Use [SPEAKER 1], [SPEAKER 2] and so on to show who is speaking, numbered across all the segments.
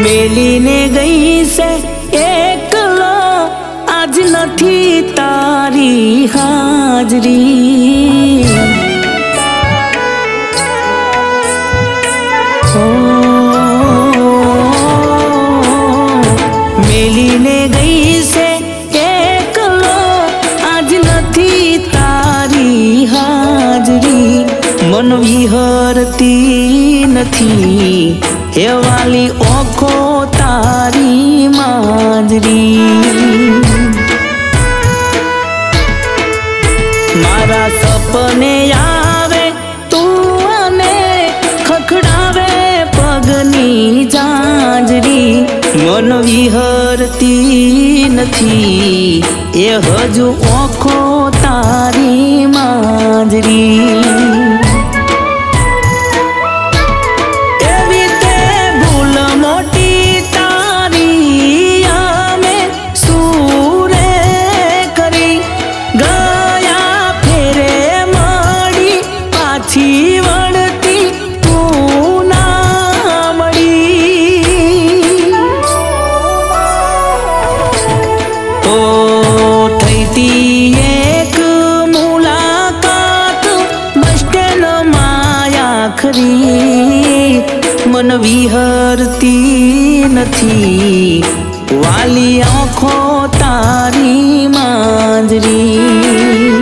[SPEAKER 1] મેલીને ગઈ છે એકલો, આજ નથી તારી હાજરી. મેલીને ગઈ છે એકલો, આજ નથી તારી હાજરી. મન વિહરતી નથી હે વાલી ઓખો તારી માંજરી. મારા સપને આવે તું અને ખખડાવે પગની ઝાંઝરી. મન વિહરતી નથી એ હજુ ઓખો તારી માંજરી. વળતી તું ના મળી તો થઈતી એક મુલાકાત બસ સ્ટેન્ડ માયાખરી. મન વિહરતી નથી વાલી આંખો તારી માંજરી.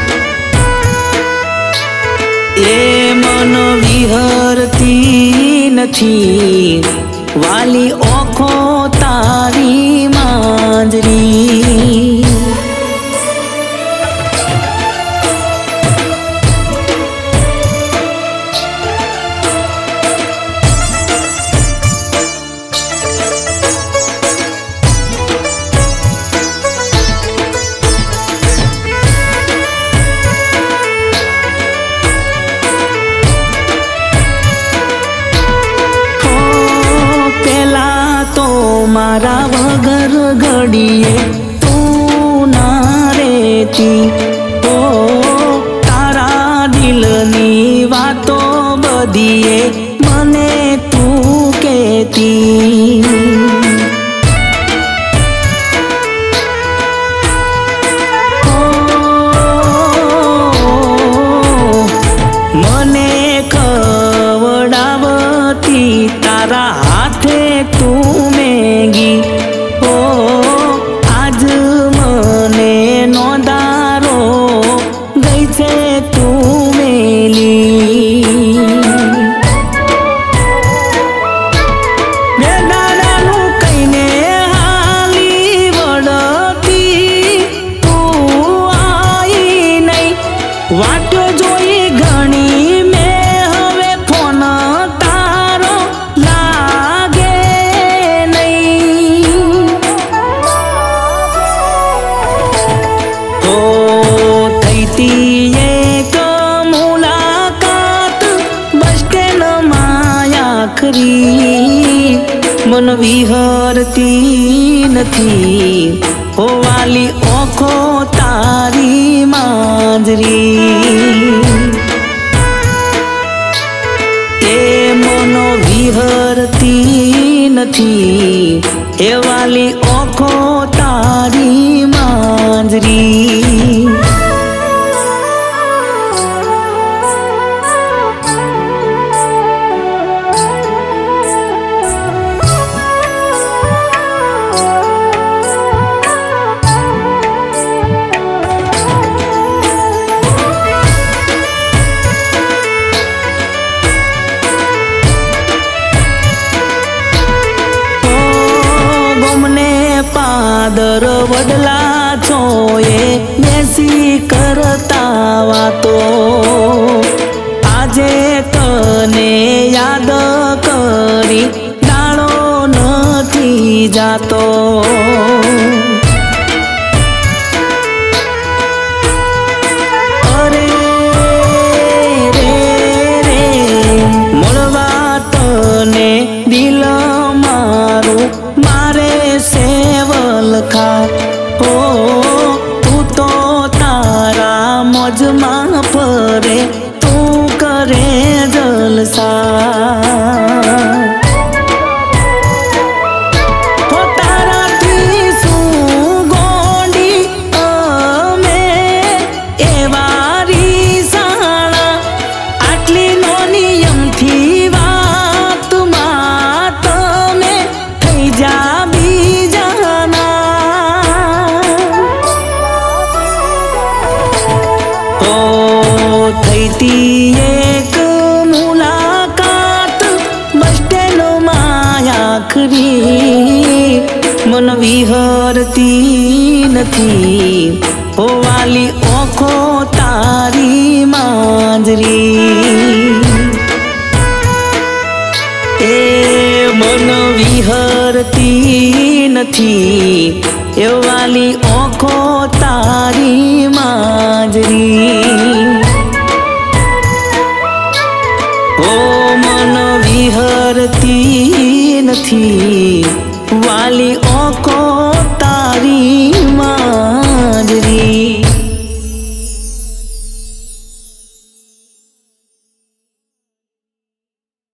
[SPEAKER 1] એ મન વિહરતી નથી વાલી ઓખો તારી માંજરી. મારા વગર ઘડીએ તું ના રેતી. ઓ તારા દિલની વાતો બધીએ મને તું કહેતી. મને ખવડાવતી તારા હાથે તું મેગી. ઓ આજ મને નોંધારો ગઈ છે તું મેલી. દાદાનું કહીને હાલી વળતી તું આઈ નહીં. વાટો જોઈ ઘણી મેં હવે ફોન તારો લાગે નહીં. તો થઈતી એક મુલાકાત બસ સ્ટેન્ડ માયાખરી. મન વિહરતી નથી હો વાલી ઓખો તારી માંજરી. એ મન વિહરતી નથી એ વાલી ઓખો તારી માંજરી. પાદર વડલા છોએ બેસી કરતા વાતો. આજે તને યાદ કરી દાડો નથી જાતો. અરે રે રે મળવા તને દિલ મારું મારે સેવલખા. ઓ તું તો તારા મોજમાં ફરે તું કરે જલસા. હતી એક મુલાકાત બસ સ્ટેન્ડમાં આખરી મન વિહરતી નથી ઓ વાલી ઓખો તારી માંજરી એ મન વિહરતી નથી એ વાલી ઓખો તારી માંજરી ઓ મન વિહરતી નથી વાલી